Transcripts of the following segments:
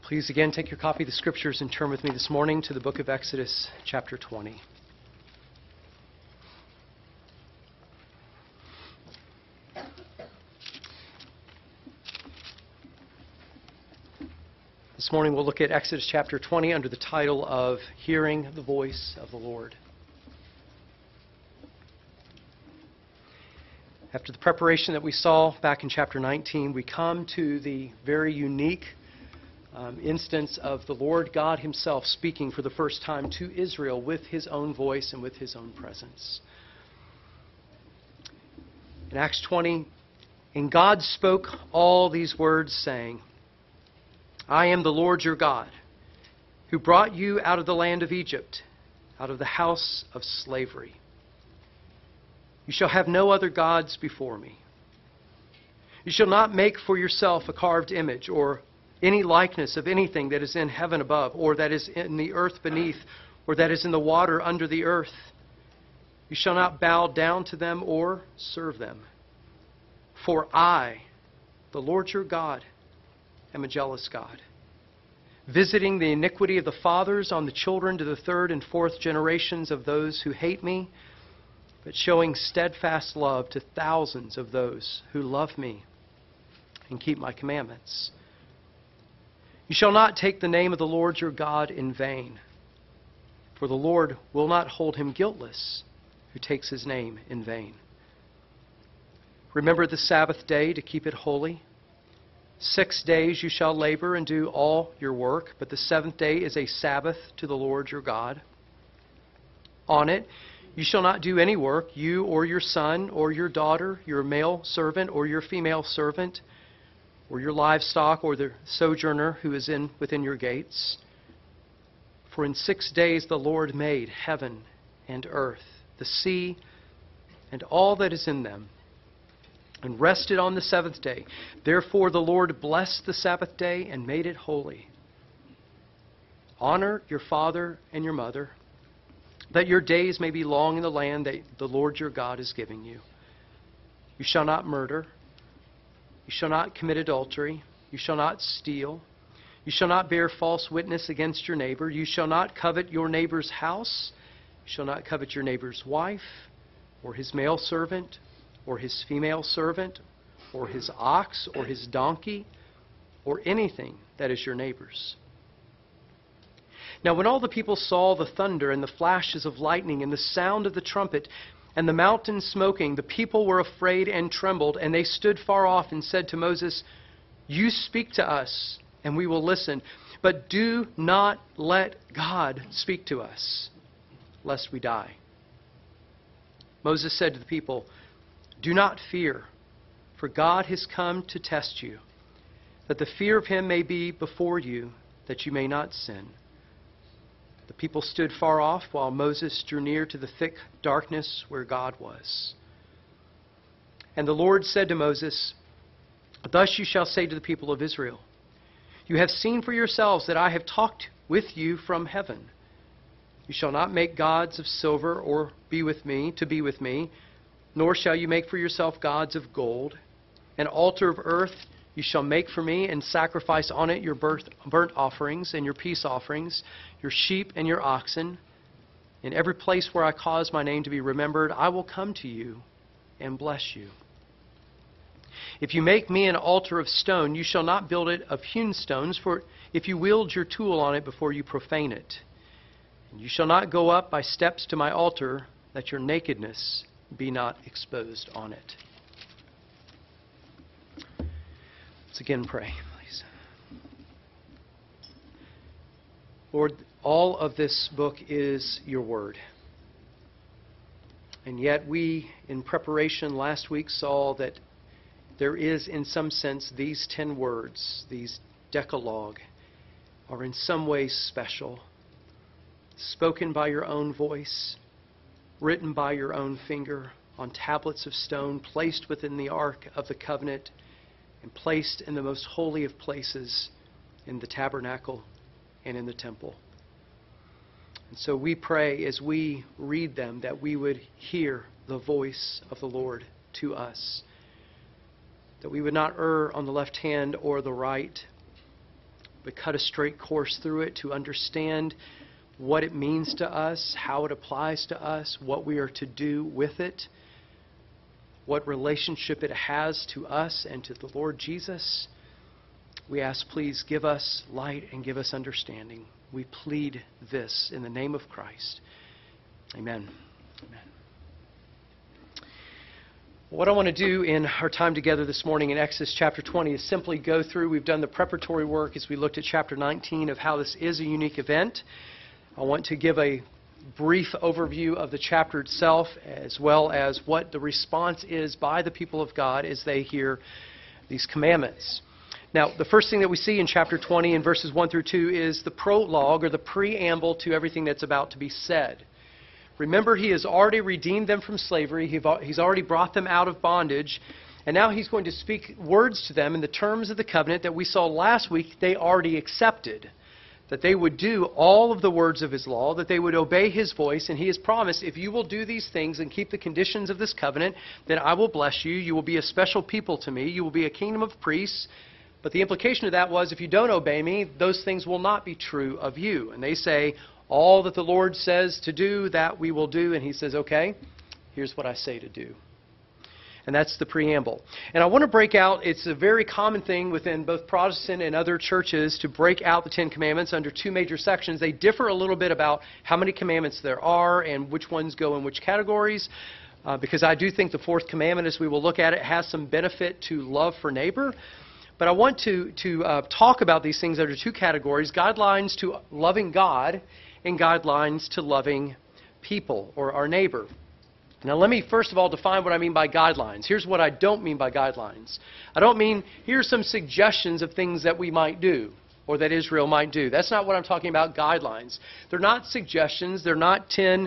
Please again take your copy of the Scriptures and turn with me this morning to the book of Exodus, chapter 20. This morning we'll look at Exodus chapter 20 under the title of Hearing the Voice of the Lord. After the preparation that we saw back in chapter 19, we come to the very unique instance of the Lord God Himself speaking for the first time to Israel with His own voice and with His own presence. In Acts 20, and God spoke all these words, saying, I am the Lord your God, who brought you out of the land of Egypt, out of the house of slavery. You shall have no other gods before me. You shall not make for yourself a carved image or any likeness of anything that is in heaven above, or that is in the earth beneath, or that is in the water under the earth. You shall not bow down to them or serve them. For I, the Lord your God, am a jealous God, visiting the iniquity of the fathers on the children to the third and fourth generations of those who hate me, but showing steadfast love to thousands of those who love me and keep my commandments. You shall not take the name of the Lord your God in vain, for the Lord will not hold him guiltless who takes his name in vain. Remember the Sabbath day to keep it holy. 6 days you shall labor and do all your work, but the seventh day is a Sabbath to the Lord your God. On it you shall not do any work, you or your son or your daughter, your male servant or your female servant, or your livestock, or the sojourner who is within your gates. For in 6 days the Lord made heaven and earth, the sea, and all that is in them, and rested on the seventh day. Therefore the Lord blessed the Sabbath day and made it holy. Honor your father and your mother, that your days may be long in the land that the Lord your God is giving you. You shall not murder. You shall not commit adultery. You shall not steal. You shall not bear false witness against your neighbor. You shall not covet your neighbor's house. You shall not covet your neighbor's wife, or his male servant, or his female servant, or his ox, or his donkey, or anything that is your neighbor's. Now when all the people saw the thunder and the flashes of lightning and the sound of the trumpet and the mountain smoking, the people were afraid and trembled, and they stood far off and said to Moses, You speak to us, and we will listen, but do not let God speak to us, lest we die. Moses said to the people, Do not fear, for God has come to test you, that the fear of him may be before you, that you may not sin. The people stood far off while Moses drew near to the thick darkness where God was. And the Lord said to Moses, Thus you shall say to the people of Israel, You have seen for yourselves that I have talked with you from heaven. You shall not make gods of silver or be with me, nor shall you make for yourself gods of gold. An altar of earth you shall make for me, and sacrifice on it your burnt offerings and your peace offerings, your sheep and your oxen. In every place where I cause my name to be remembered, I will come to you and bless you. If you make me an altar of stone, you shall not build it of hewn stones, for if you wield your tool on it before you profane it. And you shall not go up by steps to my altar, that your nakedness be not exposed on it. Let's again pray, please. Lord, all of this book is your word. And yet we, in preparation last week, saw that there is, in some sense, these 10 words, these Decalogue, are in some ways special, spoken by your own voice, written by your own finger on tablets of stone, placed within the Ark of the Covenant, and placed in the most holy of places, in the tabernacle and in the temple. And so we pray as we read them that we would hear the voice of the Lord to us, that we would not err on the left hand or the right, but cut a straight course through it to understand what it means to us, how it applies to us, what we are to do with it, what relationship it has to us and to the Lord Jesus. We ask, please give us light and give us understanding. We plead this in the name of Christ. Amen. Amen. What I want to do in our time together this morning in Exodus chapter 20 is simply go through. We've done the preparatory work as we looked at chapter 19 of how this is a unique event. I want to give a brief overview of the chapter itself, as well as what the response is by the people of God as they hear these commandments. Now, the first thing that we see in chapter 20 in verses 1 through 2 is the prologue or the preamble to everything that's about to be said. Remember, he has already redeemed them from slavery. He's already brought them out of bondage. And now he's going to speak words to them in the terms of the covenant that we saw last week they already accepted. That they would do all of the words of his law, that they would obey his voice. And he has promised, if you will do these things and keep the conditions of this covenant, then I will bless you. You will be a special people to me. You will be a kingdom of priests. But the implication of that was, if you don't obey me, those things will not be true of you. And they say, all that the Lord says to do, that we will do. And he says, okay, here's what I say to do. And that's the preamble. And I want to break out, it's a very common thing within both Protestant and other churches to break out the Ten Commandments under two major sections. They differ a little bit about how many commandments there are and which ones go in which categories. Because I do think the fourth commandment, as we will look at it, has some benefit to love for neighbor. But I want to talk about these things under two categories: guidelines to loving God and guidelines to loving people or our neighbor. Now let me first of all define what I mean by guidelines. Here's what I don't mean by guidelines. I don't mean here's some suggestions of things that we might do or that Israel might do. That's not what I'm talking about, guidelines. They're not suggestions. They're not 10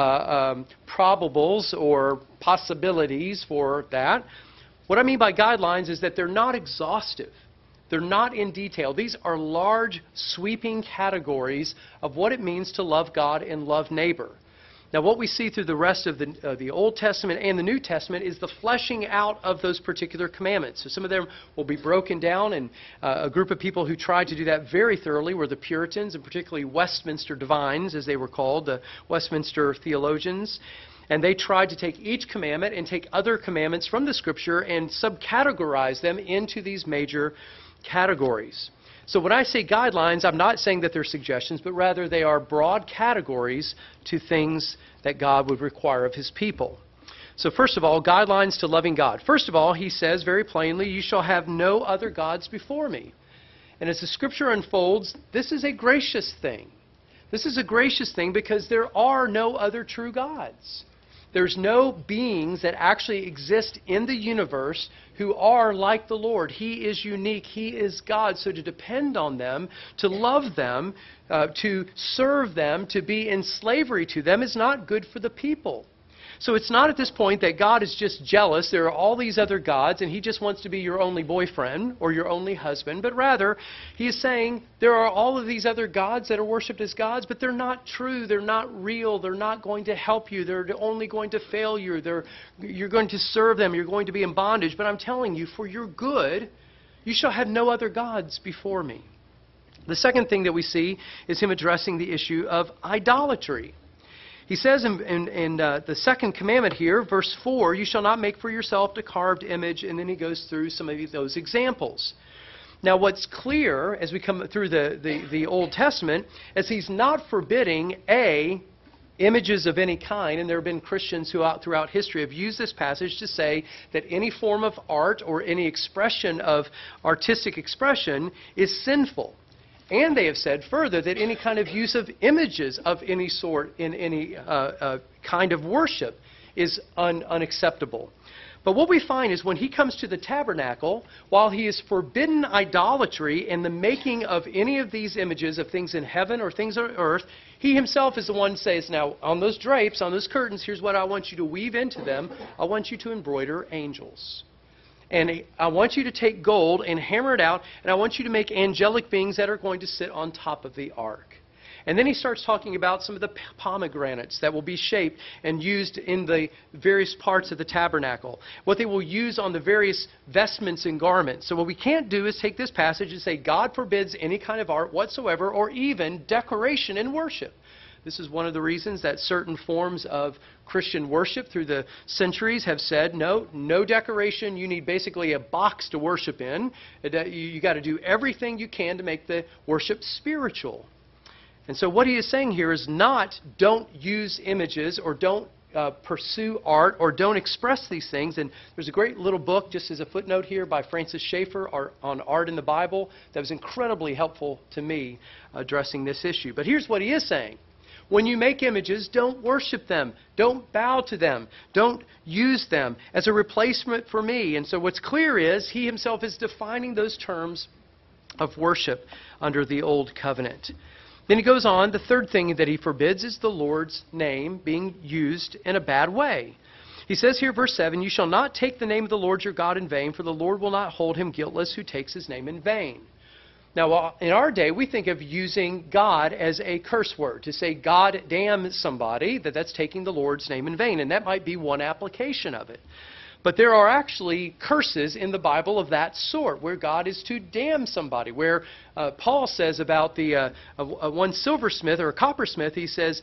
probables or possibilities for that. What I mean by guidelines is that they're not exhaustive. They're not in detail. These are large, sweeping categories of what it means to love God and love neighbor. Now, what we see through the rest of the Old Testament and the New Testament is the fleshing out of those particular commandments. So some of them will be broken down, and a group of people who tried to do that very thoroughly were the Puritans, and particularly Westminster divines, as they were called, the Westminster theologians. And they tried to take each commandment and take other commandments from the Scripture and subcategorize them into these major categories. So when I say guidelines, I'm not saying that they're suggestions, but rather they are broad categories to things that God would require of his people. So first of all, guidelines to loving God. First of all, he says very plainly, you shall have no other gods before me. And as the Scripture unfolds, this is a gracious thing. This is a gracious thing because there are no other true gods. There's no beings that actually exist in the universe who are like the Lord. He is unique. He is God. So to depend on them, to love them, to serve them, to be in slavery to them is not good for the people. So it's not at this point that God is just jealous. There are all these other gods, and he just wants to be your only boyfriend or your only husband. But rather, he is saying there are all of these other gods that are worshipped as gods, but they're not true. They're not real. They're not going to help you. They're only going to fail you. You're going to serve them. You're going to be in bondage. But I'm telling you, for your good, you shall have no other gods before me. The second thing that we see is him addressing the issue of idolatry. He says in the second commandment here, verse 4, you shall not make for yourself a carved image, and then he goes through some of those examples. Now what's clear as we come through the Old Testament is he's not forbidding, images of any kind, and there have been Christians who throughout history have used this passage to say that any form of art or any expression of artistic expression is sinful. And they have said further that any kind of use of images of any sort in any kind of worship is unacceptable. But what we find is when he comes to the tabernacle, while he is forbidden idolatry and the making of any of these images of things in heaven or things on earth, he himself is the one who says, now on those drapes, on those curtains, here's what I want you to weave into them. I want you to embroider angels. And I want you to take gold and hammer it out, and I want you to make angelic beings that are going to sit on top of the ark. And then he starts talking about some of the pomegranates that will be shaped and used in the various parts of the tabernacle, what they will use on the various vestments and garments. So what we can't do is take this passage and say God forbids any kind of art whatsoever or even decoration in worship. This is one of the reasons that certain forms of Christian worship through the centuries have said, no decoration. You need basically a box to worship in. You got to do everything you can to make the worship spiritual. And so what he is saying here is not don't use images or don't pursue art or don't express these things. And there's a great little book, just as a footnote here, by Francis Schaeffer on art in the Bible that was incredibly helpful to me addressing this issue. But here's what he is saying. When you make images, don't worship them. Don't bow to them. Don't use them as a replacement for me. And so what's clear is he himself is defining those terms of worship under the Old Covenant. Then he goes on, the third thing that he forbids is the Lord's name being used in a bad way. He says here, verse 7, you shall not take the name of the Lord your God in vain, for the Lord will not hold him guiltless who takes his name in vain. Now, in our day, we think of using God as a curse word. To say God damn somebody, that's taking the Lord's name in vain. And that might be one application of it. But there are actually curses in the Bible of that sort, where God is to damn somebody. Where Paul says about the one silversmith or a coppersmith, he says,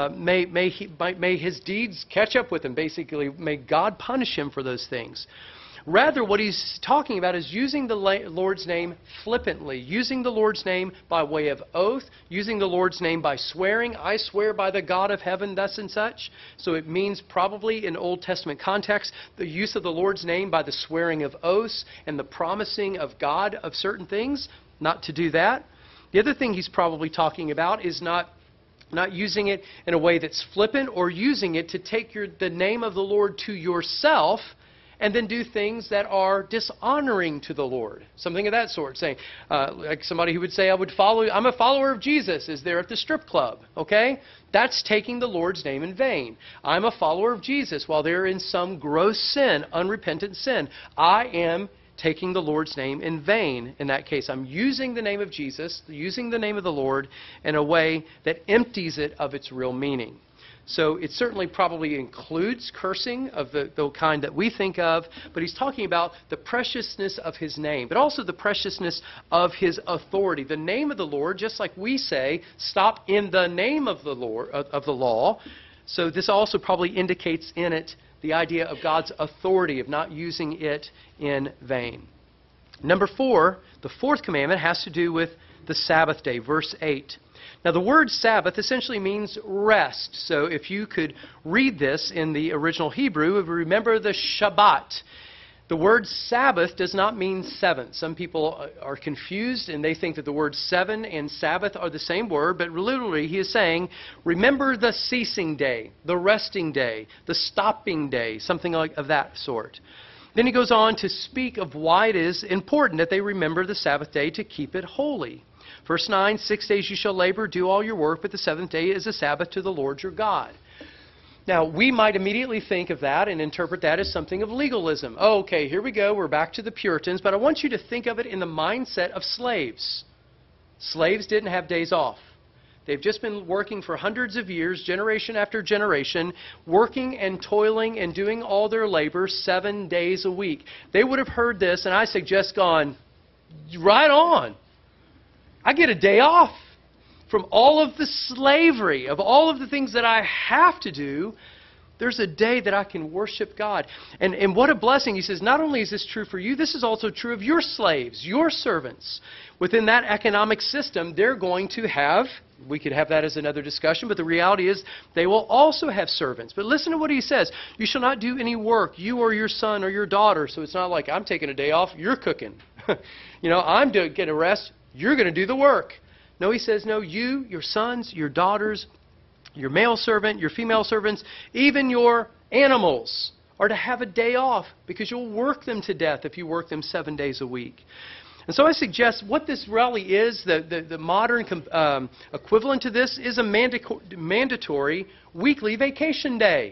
may his deeds catch up with him. Basically, may God punish him for those things. Rather, what he's talking about is using the Lord's name flippantly, using the Lord's name by way of oath, using the Lord's name by swearing. I swear by the God of heaven, thus and such. So it means probably in Old Testament context, the use of the Lord's name by the swearing of oaths and the promising of God of certain things, not to do that. The other thing he's probably talking about is not using it in a way that's flippant or using it to take the name of the Lord to yourself and then do things that are dishonoring to the Lord. Something of that sort. Saying, like somebody who would say, I'm a follower of Jesus, is there at the strip club. Okay? That's taking the Lord's name in vain. I'm a follower of Jesus while they're in some gross sin, unrepentant sin. I am taking the Lord's name in vain in that case. I'm using the name of Jesus, using the name of the Lord in a way that empties it of its real meaning. So it certainly probably includes cursing of the kind that we think of, but he's talking about the preciousness of his name, but also the preciousness of his authority. The name of the Lord, just like we say, stop in the name of the Lord, of the law. So this also probably indicates in it the idea of God's authority, of not using it in vain. Number 4, the fourth commandment has to do with the Sabbath day, verse 8. Now, the word Sabbath essentially means rest. So if you could read this in the original Hebrew, remember the Shabbat. The word Sabbath does not mean seven. Some people are confused and they think that the words seven and Sabbath are the same word, but literally he is saying, remember the ceasing day, the resting day, the stopping day, something like of that sort. Then he goes on to speak of why it is important that they remember the Sabbath day to keep it holy. Verse 9, 6 days you shall labor, do all your work, but the seventh day is a Sabbath to the Lord your God. Now, we might immediately think of that and interpret that as something of legalism. Oh, okay, here we go, we're back to the Puritans, but I want you to think of it in the mindset of slaves. Slaves didn't have days off. They've just been working for hundreds of years, generation after generation, working and toiling and doing all their labor 7 days a week. They would have heard this, and I suggest gone, right on. I get a day off from all of the slavery, of all of the things that I have to do. There's a day that I can worship God. And what a blessing. He says, not only is this true for you, this is also true of your slaves, your servants. Within that economic system, they're going to have, we could have that as another discussion, but the reality is they will also have servants. But listen to what he says. You shall not do any work, you or your son or your daughter. So it's not like I'm taking a day off, you're cooking. I'm getting a rest, you're going to do the work. No, he says, no, you, your sons, your daughters, your male servant, your female servants, even your animals are to have a day off because you'll work them to death if you work them 7 days a week. And so I suggest what this really is, the modern equivalent to this is a mandatory weekly vacation day.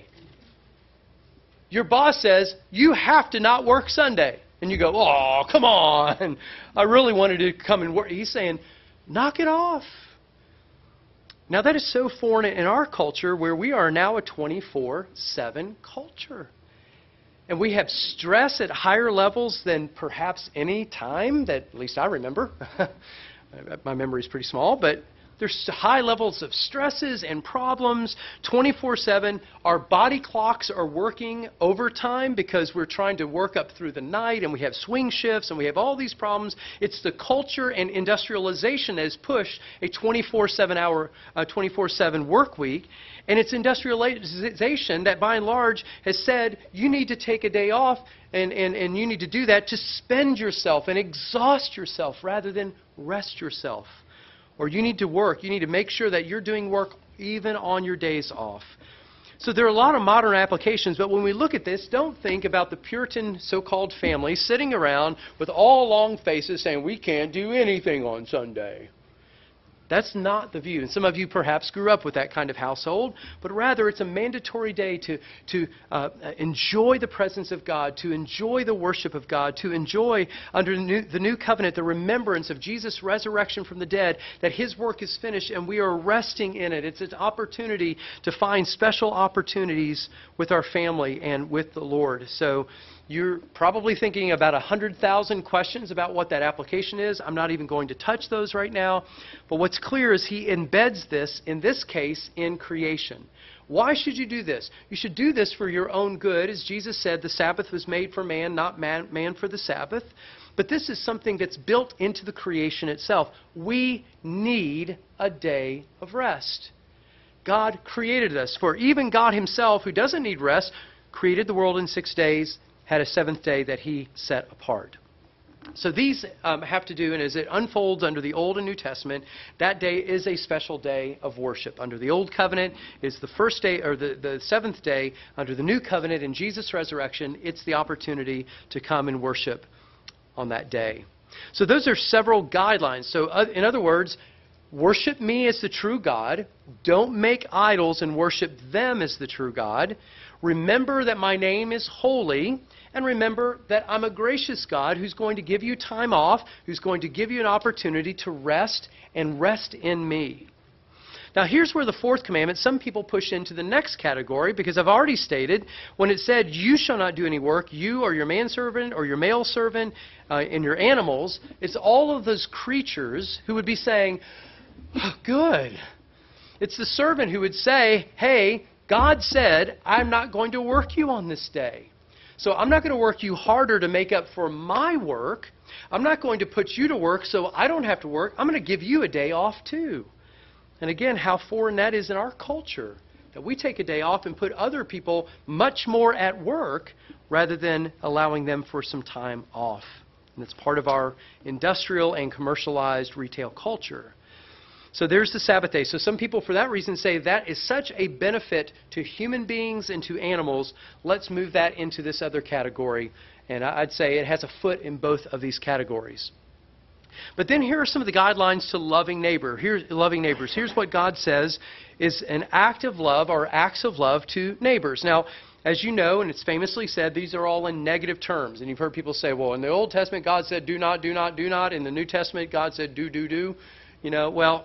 Your boss says, you have to not work Sunday. And you go, oh, come on. I really wanted to come and work. He's saying, knock it off. Now that is so foreign in our culture where we are now a 24/7 culture. And we have stress at higher levels than perhaps any time that at least I remember. My memory is pretty small, but there's high levels of stresses and problems 24/7. Our body clocks are working overtime because we're trying to work up through the night, and we have swing shifts, and we have all these problems. It's the culture and industrialization that has pushed a 24/7 work week. And it's industrialization that, by and large, has said you need to take a day off and you need to do that to spend yourself and exhaust yourself rather than rest yourself. Or you need to work. You need to make sure that you're doing work even on your days off. So there are a lot of modern applications, but when we look at this, don't think about the Puritan so-called family sitting around with all long faces saying, we can't do anything on Sunday. That's not the view. And some of you perhaps grew up with that kind of household, but rather it's a mandatory day to enjoy the presence of God, to enjoy the worship of God, to enjoy under the new covenant the remembrance of Jesus' resurrection from the dead, that His work is finished and we are resting in it. It's an opportunity to find special opportunities with our family and with the Lord. So you're probably thinking about 100,000 questions about what that application is. I'm not even going to touch those right now. But what's clear is He embeds this, in this case, in creation. Why should you do this? You should do this for your own good. As Jesus said, the Sabbath was made for man, not man for the Sabbath. But this is something that's built into the creation itself. We need a day of rest. God created us. For even God Himself, who doesn't need rest, created the world in 6 days, had a seventh day that He set apart. So these have to do, and as it unfolds under the Old and New Testament, that day is a special day of worship. Under the Old Covenant, it's the first day, or the seventh day. Under the New Covenant, in Jesus' resurrection, it's the opportunity to come and worship on that day. So those are several guidelines. So in other words, worship me as the true God. Don't make idols and worship them as the true God. Remember that my name is holy, and remember that I'm a gracious God who's going to give you time off, who's going to give you an opportunity to rest and rest in me. Now here's where the fourth commandment, some people push into the next category, because I've already stated, when it said, you shall not do any work, you or your manservant or your male servant and your animals, it's all of those creatures who would be saying, oh, good. It's the servant who would say, hey, God said, I'm not going to work you on this day. So I'm not going to work you harder to make up for my work. I'm not going to put you to work so I don't have to work. I'm going to give you a day off too. And again, how foreign that is in our culture, that we take a day off and put other people much more at work rather than allowing them for some time off. And it's part of our industrial and commercialized retail culture. So there's the Sabbath day. So some people, for that reason, say that is such a benefit to human beings and to animals. Let's move that into this other category. And I'd say it has a foot in both of these categories. But then here are some of the guidelines to loving neighbors. Here's what God says is an act of love or acts of love to neighbors. Now, as you know, and it's famously said, these are all in negative terms. And you've heard people say, well, in the Old Testament, God said, do not, do not, do not. In the New Testament, God said, do, do, do. You know, well,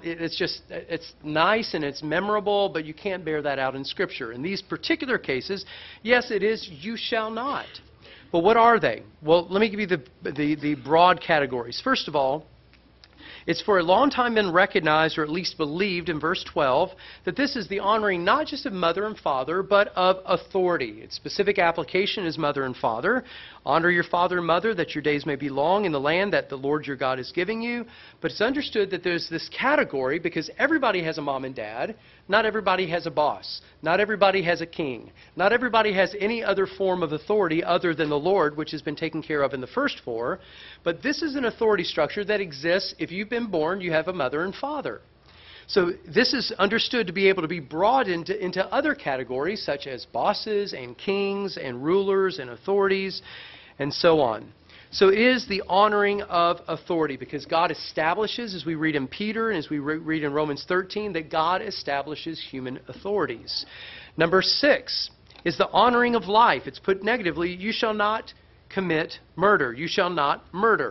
it's nice and it's memorable, but you can't bear that out in Scripture. In these particular cases, yes, it is, you shall not. But what are they? Well, let me give you the broad categories. First of all, it's for a long time been recognized, or at least believed in verse 12, that this is the honoring not just of mother and father, but of authority. Its specific application is mother and father. Honor your father and mother, that your days may be long in the land that the Lord your God is giving you. But it's understood that there's this category, because everybody has a mom and dad. Not everybody has a boss. Not everybody has a king. Not everybody has any other form of authority other than the Lord, which has been taken care of in the first four. But this is an authority structure that exists. If you've been born, you have a mother and father. So this is understood to be able to be broadened into other categories, such as bosses and kings and rulers and authorities and so on. So it is the honoring of authority, because God establishes, as we read in Peter and as we read in Romans 13, that God establishes human authorities. Number 6 is the honoring of life. It's put negatively, you shall not commit murder. You shall not murder.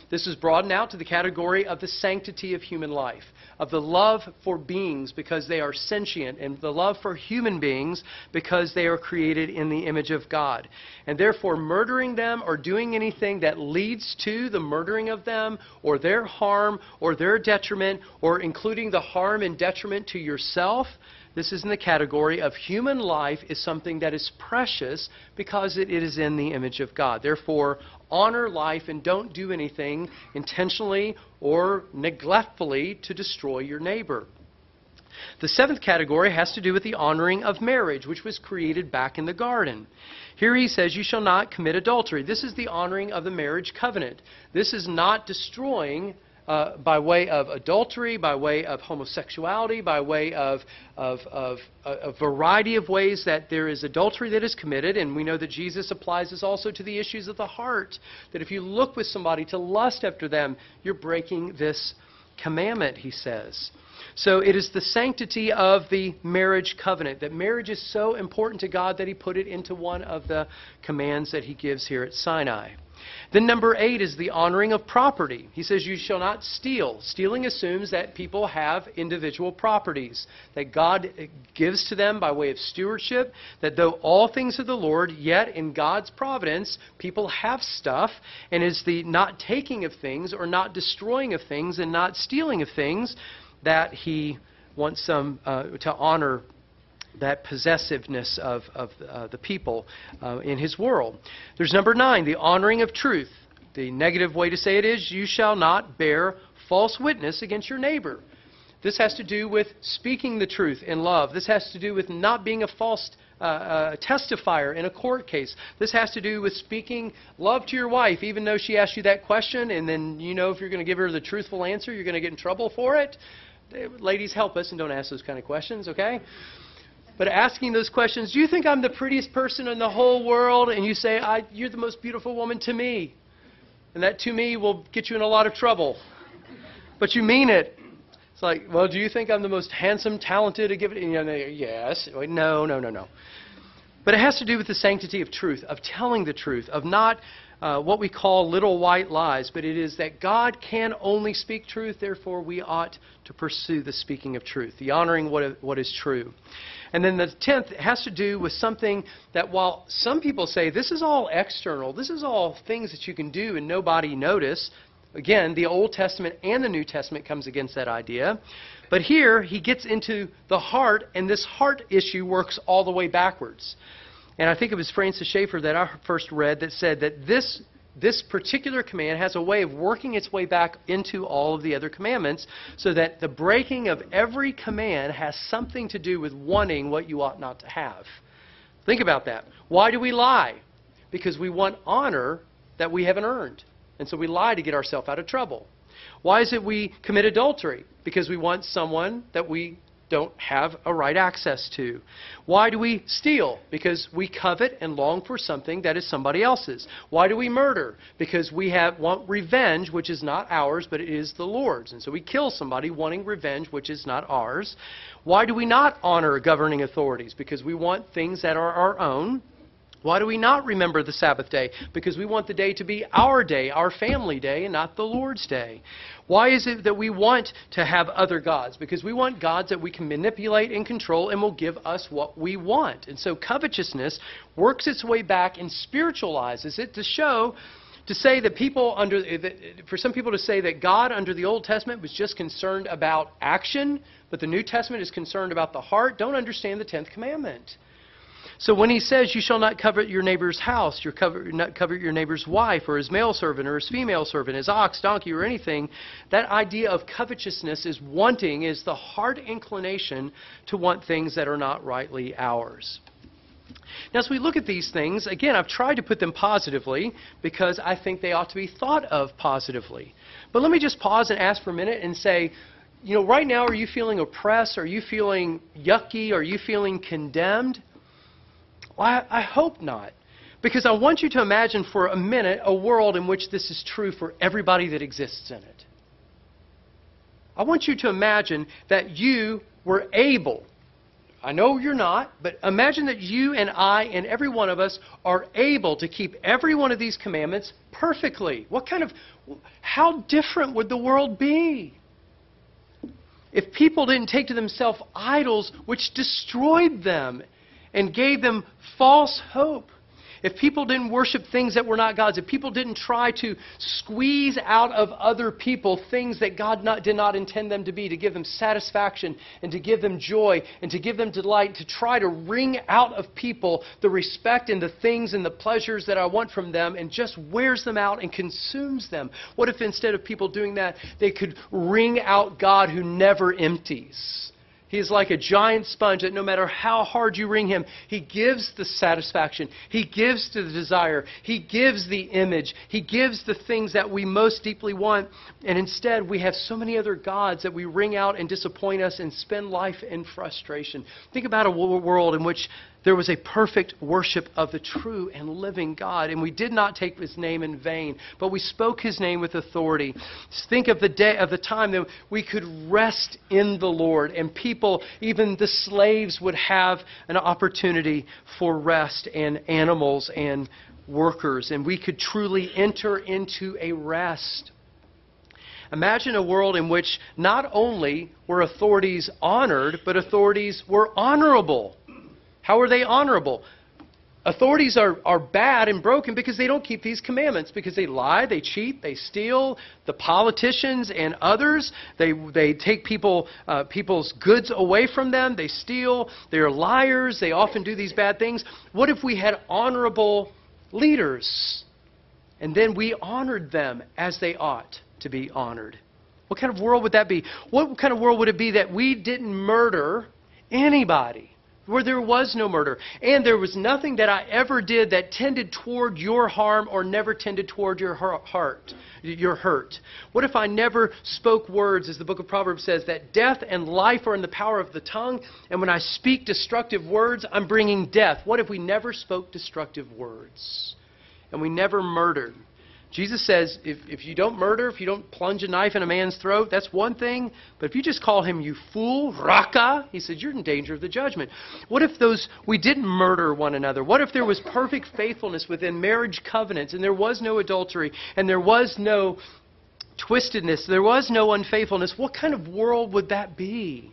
This is broadened out to the category of the sanctity of human life, of the love for beings because they are sentient, and the love for human beings because they are created in the image of God. And therefore, murdering them or doing anything that leads to the murdering of them or their harm or their detriment, or including the harm and detriment to yourself, this is in the category of human life is something that is precious because it is in the image of God. Therefore, honor life and don't do anything intentionally or neglectfully to destroy your neighbor. The seventh category has to do with the honoring of marriage, which was created back in the garden. Here he says, you shall not commit adultery. This is the honoring of the marriage covenant. This is not destroying by way of adultery, by way of homosexuality, by way of a variety of ways that there is adultery that is committed. And we know that Jesus applies this also to the issues of the heart, that if you look with somebody to lust after them, you're breaking this commandment, he says. So it is the sanctity of the marriage covenant, that marriage is so important to God that he put it into one of the commands that he gives here at Sinai. Then number 8 is the honoring of property. He says, you shall not steal. Stealing assumes that people have individual properties, that God gives to them by way of stewardship, that though all things are the Lord, yet in God's providence, people have stuff, and is the not taking of things or not destroying of things and not stealing of things that he wants them to honor that possessiveness of the people in his world. There's number 9, the honoring of truth. The negative way to say it is, you shall not bear false witness against your neighbor. This has to do with speaking the truth in love. This has to do with not being a false testifier in a court case. This has to do with speaking love to your wife, even though she asks you that question, and then you know if you're going to give her the truthful answer, you're going to get in trouble for it. Ladies, help us and don't ask those kind of questions, okay? But asking those questions, do you think I'm the prettiest person in the whole world? And you say, you're the most beautiful woman to me. And that to me will get you in a lot of trouble. But you mean it. It's like, well, do you think I'm the most handsome, talented? Yes. No. But it has to do with the sanctity of truth, of telling the truth, of not what we call little white lies, but it is that God can only speak truth, therefore we ought to pursue the speaking of truth, the honoring what is true. And then the 10th has to do with something that while some people say this is all external, this is all things that you can do and nobody notice, again, the Old Testament and the New Testament comes against that idea. But here he gets into the heart, and this heart issue works all the way backwards. And I think it was Francis Schaeffer that I first read that said that this particular command has a way of working its way back into all of the other commandments, so that the breaking of every command has something to do with wanting what you ought not to have. Think about that. Why do we lie? Because we want honor that we haven't earned. And so we lie to get ourselves out of trouble. Why is it we commit adultery? Because we want someone that we don't have a right access to. Why do we steal? Because we covet and long for something that is somebody else's. Why do we murder? Because we want revenge, which is not ours, but it is the Lord's. And so we kill somebody wanting revenge, which is not ours. Why do we not honor governing authorities? Because we want things that are our own. Why do we not remember the Sabbath day? Because we want the day to be our day, our family day, and not the Lord's day. Why is it that we want to have other gods? Because we want gods that we can manipulate and control and will give us what we want. And so covetousness works its way back and spiritualizes it to say that for some people to say that God under the Old Testament was just concerned about action, but the New Testament is concerned about the heart, don't understand the 10th commandment. So when he says you shall not covet your neighbor's house, not covet your neighbor's wife or his male servant or his female servant, his ox, donkey, or anything, that idea of covetousness is the heart inclination to want things that are not rightly ours. Now, as we look at these things, again, I've tried to put them positively because I think they ought to be thought of positively. But let me just pause and ask for a minute and say, right now, are you feeling oppressed? Are you feeling yucky? Are you feeling condemned? Well, I hope not. Because I want you to imagine for a minute a world in which this is true for everybody that exists in it. I want you to imagine that you were able, I know you're not, but imagine that you and I and every one of us are able to keep every one of these commandments perfectly. How different would the world be if people didn't take to themselves idols which destroyed them and gave them false hope? If people didn't worship things that were not God's, if people didn't try to squeeze out of other people things that God did not intend them to be, to give them satisfaction and to give them joy and to give them delight, to try to wring out of people the respect and the things and the pleasures that I want from them and just wears them out and consumes them? What if instead of people doing that, they could wring out God who never empties? He's like a giant sponge that no matter how hard you wring him, he gives the satisfaction. He gives the desire. He gives the image. He gives the things that we most deeply want. And instead, we have so many other gods that we wring out and disappoint us and spend life in frustration. Think about a world in which there was a perfect worship of the true and living God. And we did not take his name in vain, but we spoke his name with authority. Think of the day, of the time that we could rest in the Lord, and people, even the slaves, would have an opportunity for rest, and animals and workers, and we could truly enter into a rest. Imagine a world in which not only were authorities honored, but authorities were honorable. How are they honorable? Authorities are bad and broken because they don't keep these commandments, because they lie, they cheat, they steal. The politicians and others, they take people's goods away from them. They steal. They're liars. They often do these bad things. What if we had honorable leaders, and then we honored them as they ought to be honored? What kind of world would that be? What kind of world would it be that we didn't murder anybody? Where there was no murder, and there was nothing that I ever did that tended toward your harm or never tended toward your heart, your hurt? What if I never spoke words, as the book of Proverbs says, that death and life are in the power of the tongue, and when I speak destructive words, I'm bringing death? What if we never spoke destructive words, and we never murdered? Jesus says, if you don't murder, if you don't plunge a knife in a man's throat, that's one thing. But if you just call him, you fool, raka, he says, you're in danger of the judgment. What if we didn't murder one another? What if there was perfect faithfulness within marriage covenants, and there was no adultery, and there was no twistedness, there was no unfaithfulness? What kind of world would that be?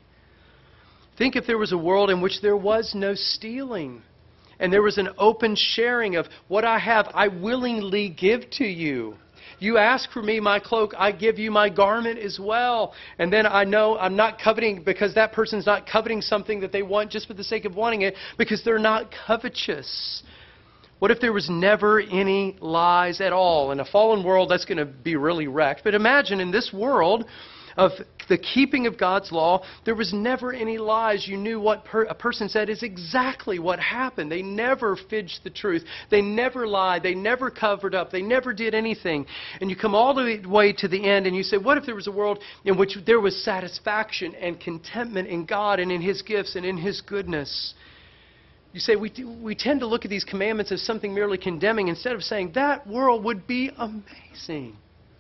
Think if there was a world in which there was no stealing, and there was an open sharing of what I have, I willingly give to you. You ask for me my cloak, I give you my garment as well. And then I know I'm not coveting because that person's not coveting something that they want just for the sake of wanting it, because they're not covetous. What if there was never any lies at all? In a fallen world, that's going to be really wrecked. But imagine in this world of the keeping of God's law, there was never any lies. You knew what a person said is exactly what happened. They never fudged the truth. They never lied. They never covered up. They never did anything. And you come all the way to the end and you say, what if there was a world in which there was satisfaction and contentment in God and in his gifts and in his goodness? You say, we tend to look at these commandments as something merely condemning, instead of saying that world would be amazing.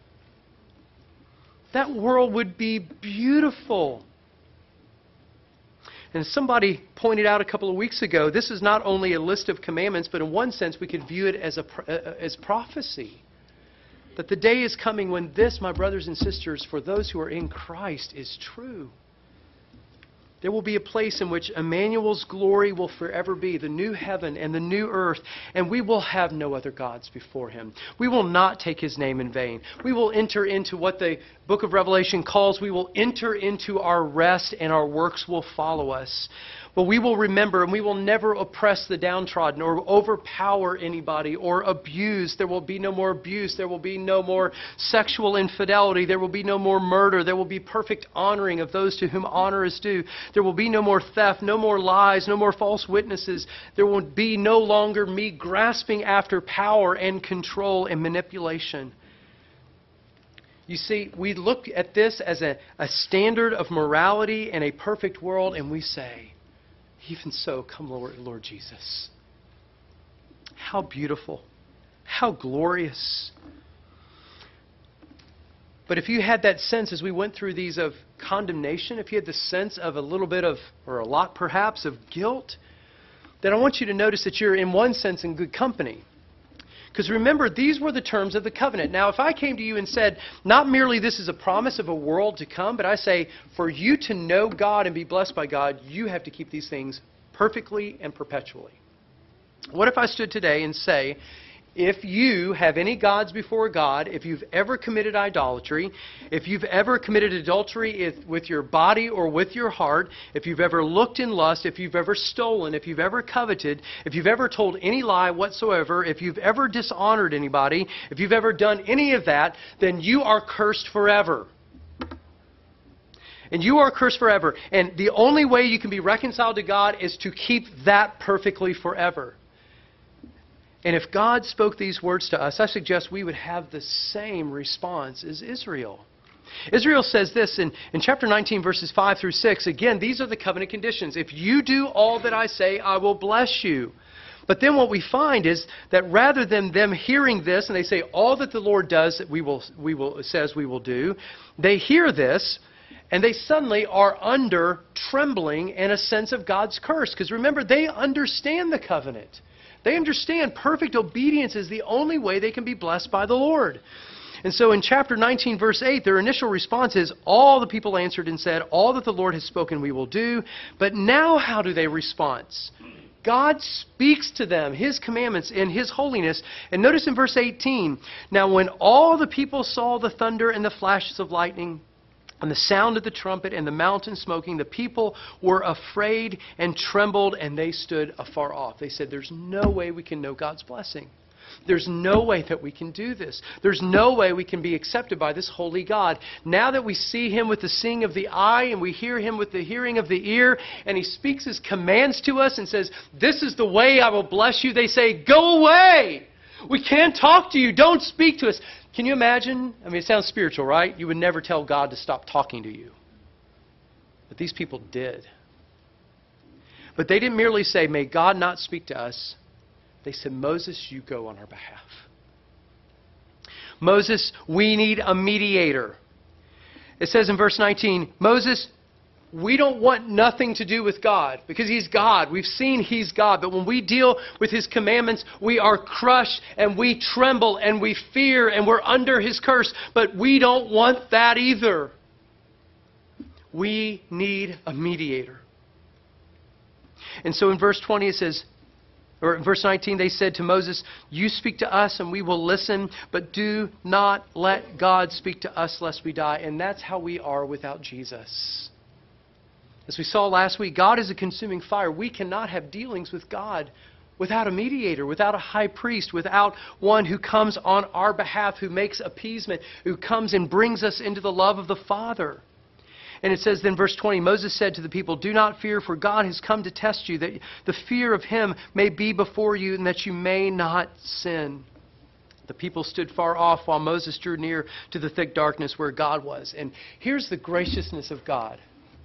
That world would be beautiful. And somebody pointed out a couple of weeks ago, this is not only a list of commandments, but in one sense we could view it as prophecy. That the day is coming when this, my brothers and sisters, for those who are in Christ, is true. There will be a place in which Emmanuel's glory will forever be, the new heaven and the new earth, and we will have no other gods before him. We will not take his name in vain. We will enter into what the book of Revelation calls, we will enter into our rest, and our works will follow us. But we will remember, and we will never oppress the downtrodden or overpower anybody or abuse. There will be no more abuse. There will be no more sexual infidelity. There will be no more murder. There will be perfect honoring of those to whom honor is due. There will be no more theft, no more lies, no more false witnesses. There will be no longer me grasping after power and control and manipulation. You see, we look at this as a standard of morality and a perfect world, and we say, even so, come Lord Jesus. How beautiful. How glorious. But if you had that sense as we went through these of condemnation, if you had the sense of a little bit of, or a lot perhaps, of guilt, then I want you to notice that you're in one sense in good company. Because remember, these were the terms of the covenant. Now, if I came to you and said, not merely this is a promise of a world to come, but I say, for you to know God and be blessed by God, you have to keep these things perfectly and perpetually. What if I stood today and say, if you have any gods before God, if you've ever committed idolatry, if you've ever committed adultery with your body or with your heart, if you've ever looked in lust, if you've ever stolen, if you've ever coveted, if you've ever told any lie whatsoever, if you've ever dishonored anybody, if you've ever done any of that, then you are cursed forever. And you are cursed forever. And the only way you can be reconciled to God is to keep that perfectly forever. And if God spoke these words to us, I suggest we would have the same response as Israel. Israel says this in chapter 19, verses 5 through 6. Again, these are the covenant conditions. If you do all that I say, I will bless you. But then what we find is that rather than them hearing this, and they say all that the Lord does that says we will do, they hear this, and they suddenly are under trembling and a sense of God's curse. Because remember, they understand the covenant. They understand perfect obedience is the only way they can be blessed by the Lord. And so in chapter 19, verse 8, their initial response is, all the people answered and said, all that the Lord has spoken we will do. But now how do they respond? God speaks to them, His commandments in His holiness. And notice in verse 18, now when all the people saw the thunder and the flashes of lightning, and the sound of the trumpet and the mountain smoking, the people were afraid and trembled, and they stood afar off. They said, there's no way we can know God's blessing. There's no way that we can do this. There's no way we can be accepted by this holy God. Now that we see Him with the seeing of the eye and we hear Him with the hearing of the ear, and He speaks His commands to us and says, this is the way I will bless you, they say, go away. We can't talk to you. Don't speak to us. Can you imagine? I mean, it sounds spiritual, right? You would never tell God to stop talking to you. But these people did. But they didn't merely say, may God not speak to us. They said, Moses, you go on our behalf. Moses, we need a mediator. It says in verse 19, Moses, we don't want nothing to do with God because He's God. We've seen He's God. But when we deal with His commandments, we are crushed and we tremble and we fear and we're under His curse. But we don't want that either. We need a mediator. And so in verse 20 it says, or in verse 19 they said to Moses, you speak to us and we will listen, but do not let God speak to us lest we die. And that's how we are without Jesus. As we saw last week, God is a consuming fire. We cannot have dealings with God without a mediator, without a high priest, without one who comes on our behalf, who makes appeasement, who comes and brings us into the love of the Father. And it says then, verse 20, Moses said to the people, do not fear, for God has come to test you, that the fear of Him may be before you, and that you may not sin. The people stood far off while Moses drew near to the thick darkness where God was. And here's the graciousness of God.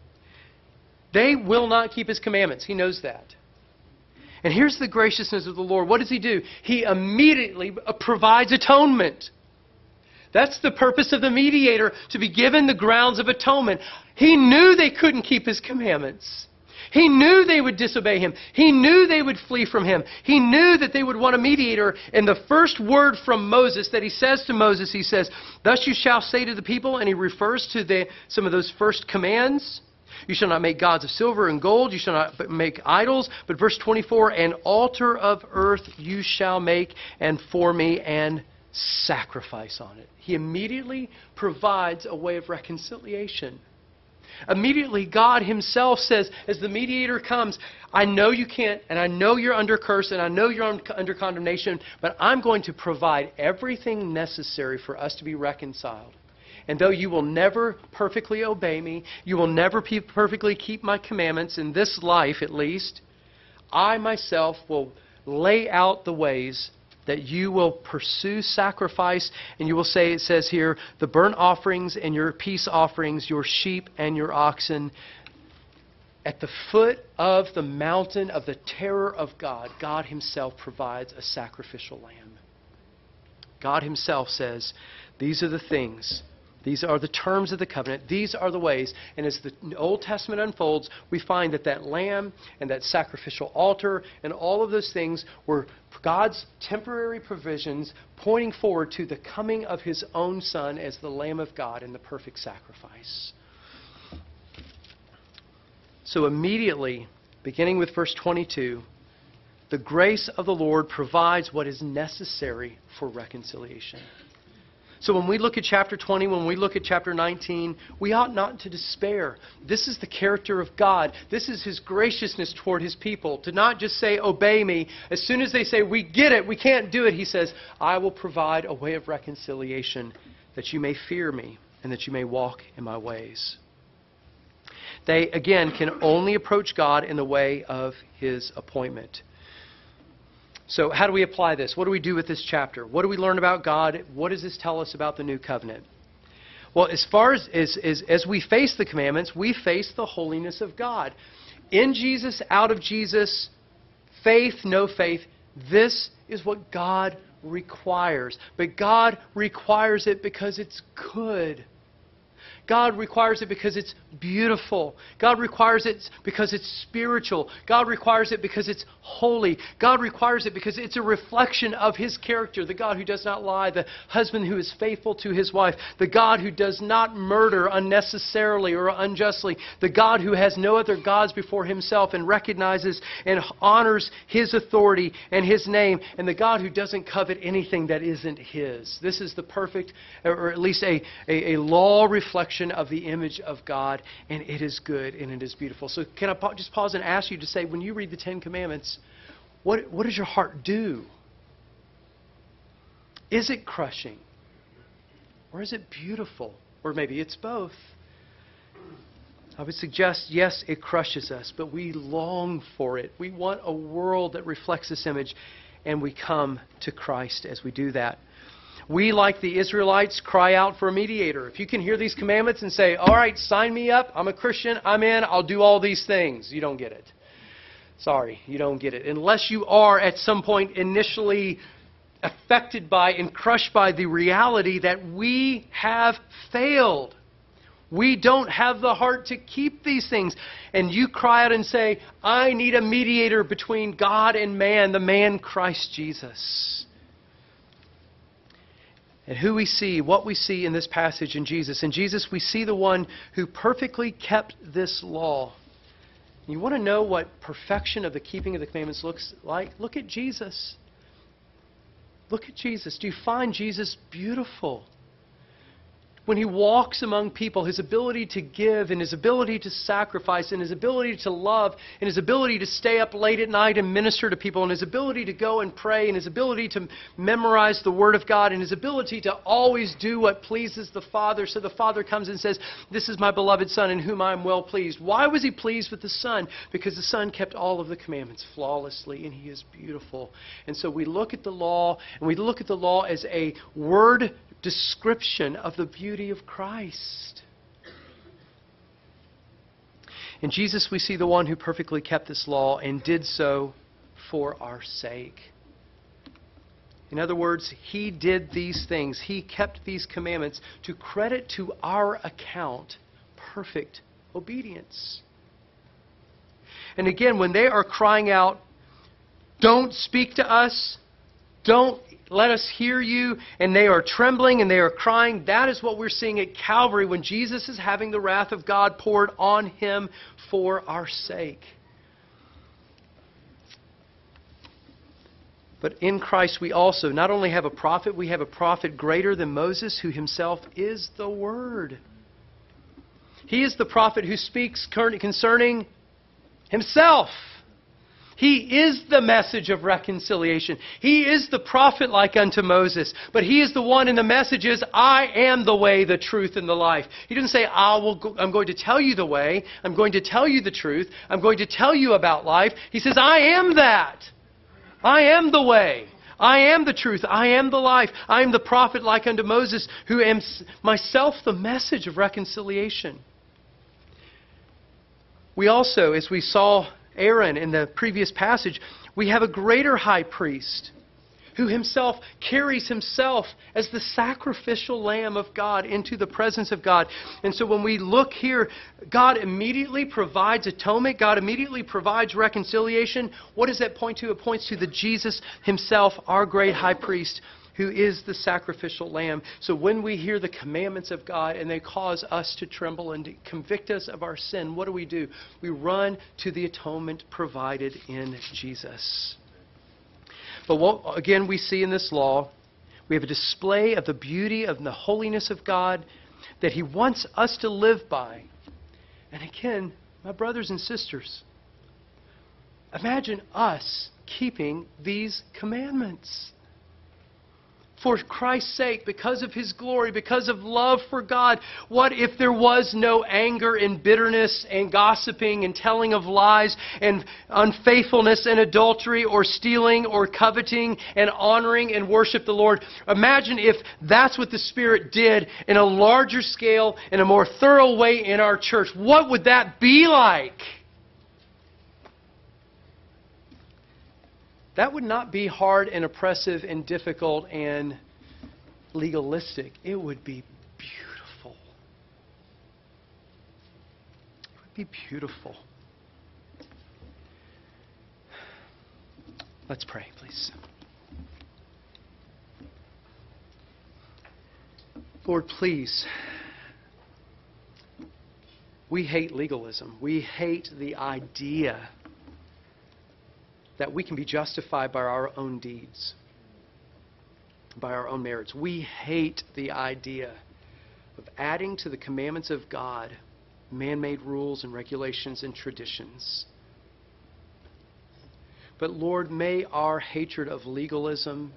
They will not keep His commandments. He knows that. And here's the graciousness of the Lord. What does He do? He immediately provides atonement. That's the purpose of the mediator, to be given the grounds of atonement. He knew they couldn't keep His commandments. He knew they would disobey Him. He knew they would flee from Him. He knew that they would want a mediator. And the first word from Moses that He says to Moses, He says, thus you shall say to the people, and He refers to some of those first commands. You shall not make gods of silver and gold. You shall not make idols. But verse 24, an altar of earth you shall make, and for me and sacrifice on it. He immediately provides a way of reconciliation. Immediately God Himself says, as the mediator comes, I know you can't, and I know you're under curse, and I know you're under condemnation, but I'm going to provide everything necessary for us to be reconciled. And though you will never perfectly obey me, you will never perfectly keep my commandments, in this life at least, I myself will lay out the ways that you will pursue sacrifice, and you will say, it says here, the burnt offerings and your peace offerings, your sheep and your oxen. At the foot of the mountain of the terror of God, God Himself provides a sacrificial lamb. God Himself says, these are the things These are the terms of the covenant. These are the ways. And as the Old Testament unfolds, we find that that lamb and that sacrificial altar and all of those things were God's temporary provisions pointing forward to the coming of His own Son as the Lamb of God and the perfect sacrifice. So immediately, beginning with verse 22, the grace of the Lord provides what is necessary for reconciliation. So when we look at chapter 20, when we look at chapter 19, we ought not to despair. This is the character of God. This is His graciousness toward His people. To not just say, obey me. As soon as they say, we get it, we can't do it, He says, I will provide a way of reconciliation that you may fear me and that you may walk in my ways. They, again, can only approach God in the way of His appointment. So how do we apply this? What do we do with this chapter? What do we learn about God? What does this tell us about the new covenant? Well, as far as we face the commandments, we face the holiness of God. In Jesus, out of Jesus, faith, no faith, this is what God requires. But God requires it because it's good. God requires it because it's beautiful. God requires it because it's spiritual. God requires it because it's holy. God requires it because it's a reflection of His character. The God who does not lie. The husband who is faithful to his wife. The God who does not murder unnecessarily or unjustly. The God who has no other gods before Himself and recognizes and honors His authority and His name. And the God who doesn't covet anything that isn't His. This is the perfect, or at least a law reflection of the image of God, and it is good and it is beautiful. So can I just pause and ask you to say, when you read the Ten Commandments, what does your heart do? Is it crushing? Or is it beautiful? Or maybe it's both. I would suggest, yes, it crushes us, but we long for it. We want a world that reflects this image, and we come to Christ as we do that. We, like the Israelites, cry out for a mediator. If you can hear these commandments and say, all right, sign me up, I'm a Christian, I'm in, I'll do all these things. You don't get it. Sorry, you don't get it. Unless you are at some point initially affected by and crushed by the reality that we have failed. We don't have the heart to keep these things. And you cry out and say, I need a mediator between God and man, the man Christ Jesus. And who we see, what we see in this passage in Jesus. In Jesus, we see the one who perfectly kept this law. You want to know what perfection of the keeping of the commandments looks like? Look at Jesus. Look at Jesus. Do you find Jesus beautiful? When He walks among people, His ability to give and His ability to sacrifice and His ability to love and His ability to stay up late at night and minister to people and His ability to go and pray and His ability to memorize the Word of God and His ability to always do what pleases the Father. So the Father comes and says, this is my beloved Son in whom I am well pleased. Why was He pleased with the Son? Because the Son kept all of the commandments flawlessly and He is beautiful. And so we look at the law, and we look at the law as a word description of the beauty of Christ. In Jesus, we see the one who perfectly kept this law and did so for our sake. In other words, He did these things. He kept these commandments to credit to our account perfect obedience. And again, when they are crying out, don't speak to us, don't let us hear you, and they are trembling and they are crying. That is what we're seeing at Calvary when Jesus is having the wrath of God poured on Him for our sake. But in Christ we also not only have a prophet, we have a prophet greater than Moses, who himself is the Word. He is the prophet who speaks concerning Himself. He is the message of reconciliation. He is the prophet like unto Moses. But He is the one in the messages, I am the way, the truth, and the life. He doesn't say, I'm going to tell you the way. I'm going to tell you the truth. I'm going to tell you about life. He says, I am that. I am the way. I am the truth. I am the life. I am the prophet like unto Moses, who am myself the message of reconciliation. We also, as we saw Aaron in the previous passage, we have a greater high priest who himself carries himself as the sacrificial Lamb of God into the presence of God. And so when we look here, God immediately provides atonement. God immediately provides reconciliation. What does that point to? It points to the Jesus himself, our great high priest, who is the sacrificial lamb. So when we hear the commandments of God and they cause us to tremble and to convict us of our sin, what do? We run to the atonement provided in Jesus. But what, again, we see in this law, we have a display of the beauty of the holiness of God that He wants us to live by. And again, my brothers and sisters, imagine us keeping these commandments. For Christ's sake, because of His glory, because of love for God, what if there was no anger and bitterness and gossiping and telling of lies and unfaithfulness and adultery or stealing or coveting and honoring and worship the Lord? Imagine if that's what the Spirit did in a larger scale, in a more thorough way in our church. What would that be like? That would not be hard and oppressive and difficult and legalistic. It would be beautiful. It would be beautiful. Let's pray, please. Lord, please. We hate legalism. We hate the idea that we can be justified by our own deeds, by our own merits. We hate the idea of adding to the commandments of God man-made rules and regulations and traditions. But Lord, may our hatred of legalism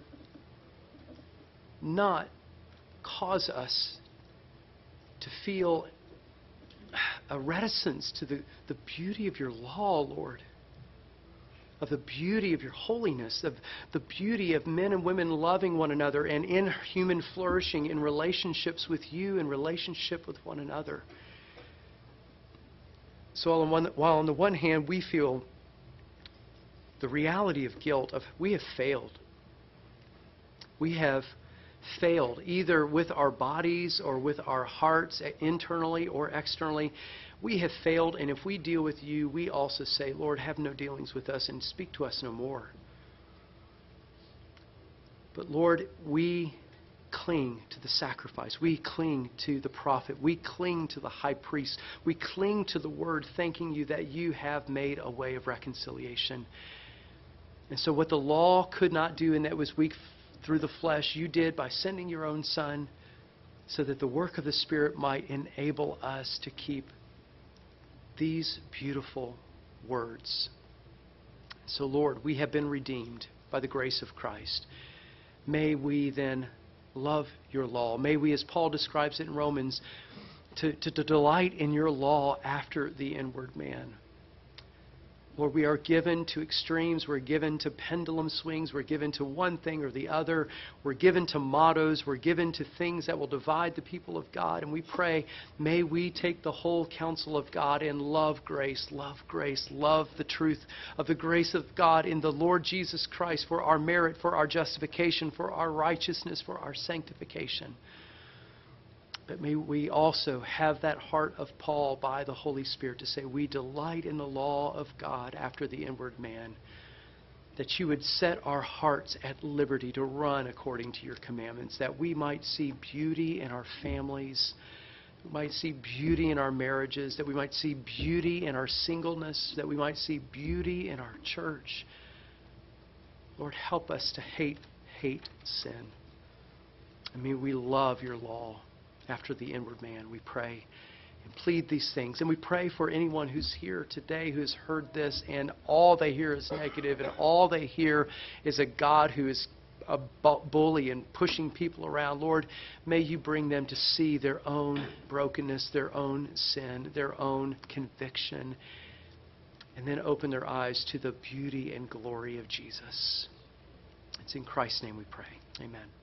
not cause us to feel a reticence to the beauty of your law, Lord. Of the beauty of your holiness, of the beauty of men and women loving one another and in human flourishing in relationships with you and relationship with one another. So while on the one hand we feel the reality of guilt, of we have failed. We have failed either with our bodies or with our hearts, internally or externally. We have failed, and if we deal with you, we also say, Lord, have no dealings with us and speak to us no more. But Lord, we cling to the sacrifice. We cling to the prophet. We cling to the high priest. We cling to the word, thanking you that you have made a way of reconciliation. And so what the law could not do, and that was weak through the flesh, you did by sending your own Son so that the work of the Spirit might enable us to keep these beautiful words. So, Lord, we have been redeemed by the grace of Christ. May we then love your law. May we, as Paul describes it in Romans, to delight in your law after the inward man. Lord, we are given to extremes. We're given to pendulum swings. We're given to one thing or the other. We're given to mottos. We're given to things that will divide the people of God. And we pray, may we take the whole counsel of God and love grace, love the truth of the grace of God in the Lord Jesus Christ for our merit, for our justification, for our righteousness, for our sanctification. But may we also have that heart of Paul by the Holy Spirit to say, we delight in the law of God after the inward man. That you would set our hearts at liberty to run according to your commandments. That we might see beauty in our families. We might see beauty in our marriages. That we might see beauty in our singleness. That we might see beauty in our church. Lord, help us to hate sin. And may we love your law after the inward man, we pray and plead these things. And we pray for anyone who's here today who has heard this and all they hear is negative and all they hear is a God who is a bully and pushing people around. Lord, may you bring them to see their own brokenness, their own sin, their own conviction, and then open their eyes to the beauty and glory of Jesus. It's in Christ's name we pray. Amen.